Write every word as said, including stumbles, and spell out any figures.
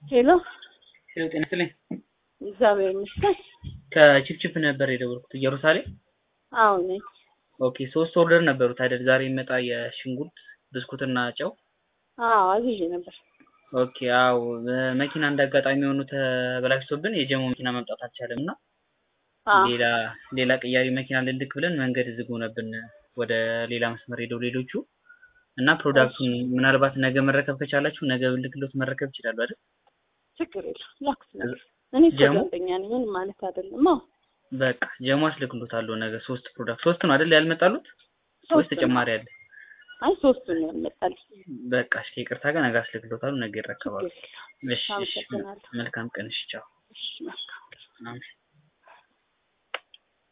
ሄሎ ሄሎ ጤና ይስጥልኝ። እግዚአብሔር ይመስገን። ከቺፕቺፕ ነበር የደወልኩት ኢየሩሳሌም። አዎ ነኝ። ኦኬ ሶስት ኦርደር ነበሩት አይደል? ዛሬ ይመጣ የሽንኩርት ብስኩትና ጨው። አዎ አዝዤ ነበር። ኦኬ አዎ መኪና እንዳጋጣሚ ሆኖ ተበላሽቶብን የጀሞ መኪና መምጣት አልቻለም እና አዎ ሌላ ሌላ ቀያሪ መኪና ልልክ ብለን መንገድ ዝግ ሆነብን ወደ ሌላ መስመር ሄደው ሌሎቹ እና ፕሮዳክቱን ምናልባት ነገ መረከብ ከቻላችሁ ነገ ልክሎት መረከብ ይችላሉ አይደል? ችግር የለም ላክስ ነገር እኔ ሰራተኛ ነኝ ምን ማለት አይደለም። አዎ በቃ ጀሞ አስልክሎታለሁ ነገ ሶስት ፕሮዳክት ሶስት ነው አይደል ያልመጣሉት? ሶስት ተጨማሪ አለ። አይ ሶስት ነው ያልመጣልኝ። በቃ እሺ ይቅርታ ጋር ነገ አስልክሎታለሁ ነገ ይረከባሉ። እሺ መልካም ቀን እሺ ቻው። እሺ መልካም።